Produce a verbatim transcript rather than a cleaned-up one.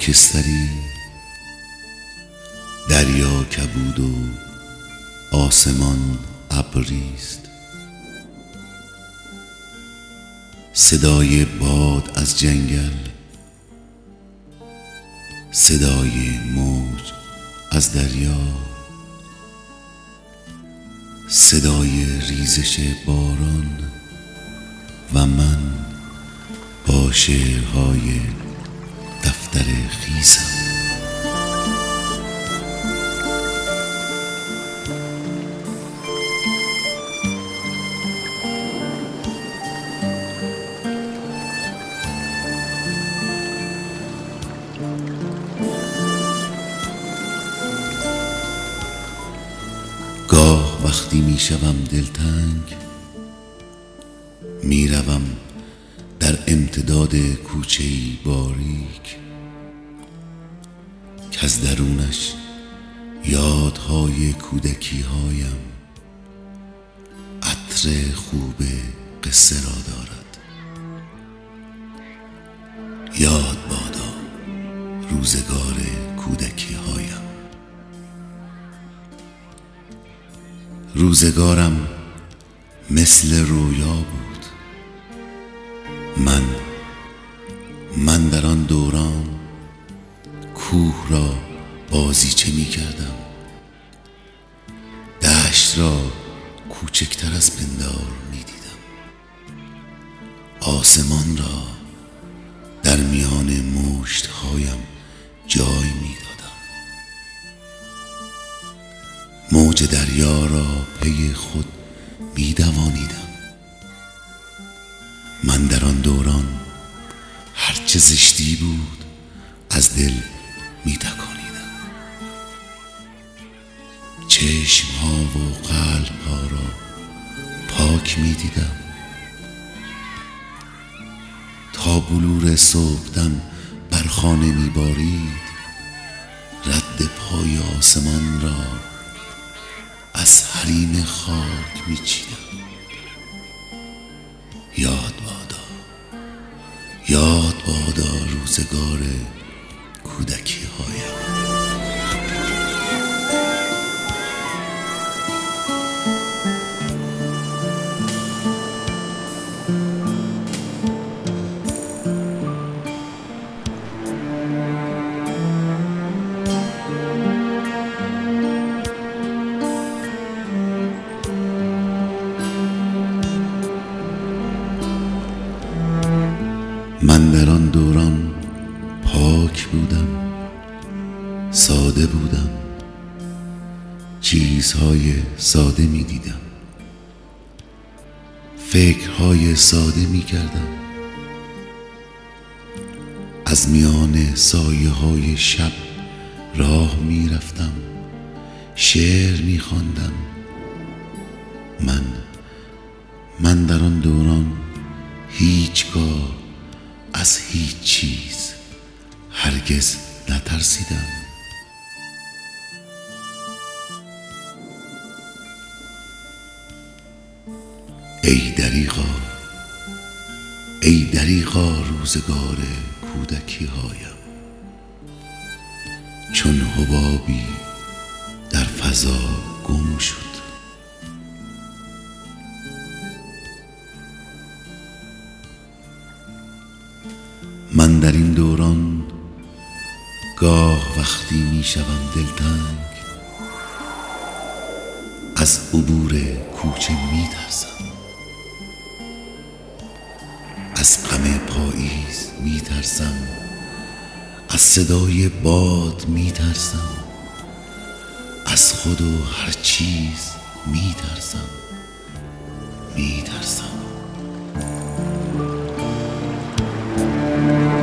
خاکستری، دریا کبود و آسمان ابریست. صدای باد از جنگل، صدای موج از دریا، صدای ریزش باران و من با شعرهای دفتر خیسم. گاه وقتی می شوم دلتنگ، می روم در امتداد کوچه‌ای باریک که از درونش یادهای کودکی هایم عطر خوب قصه را دارد. یاد بادا روزگار کودکی هایم. روزگارم مثل رویا بود. من من در آن دوران کوه را بازیچه می کردم، دشت را کوچکتر از پندار می دیدم، آسمان را در میان مشت‌هایم جای می دادم، موج دریا را پی خود می دوانیدم. من در آن دوران هرچه زشتی بود از دل می تکانیدم. چشم ها و قلب ها را پاک می دیدم. تا بلور صبحدم بر خانه می بارید، رد پای آسمان را از حریم خاک می چیدم. یاد بادا یاد بادا روزگار کودکی هایم. من در آن دوران پاک بودم، ساده بودم، چیزهای ساده می دیدم، فکرهای ساده می کردم. از میان سایه های شب راه می رفتم، شعر می خواندم. من من در آن دوران هیچگاه از هیچ چیز هرگز نترسیدم. ای دریغا ای دریغا روزگار کودکی هایم، چون حبابی در فضا گم شد. من در این دوران گاه وقتی می شوم دلتنگ، از عبور کوچه می ترسم، از غم پاییز می ترسم، از صدای باد می ترسم، از خود و هر چیز می ترسم می ترسم.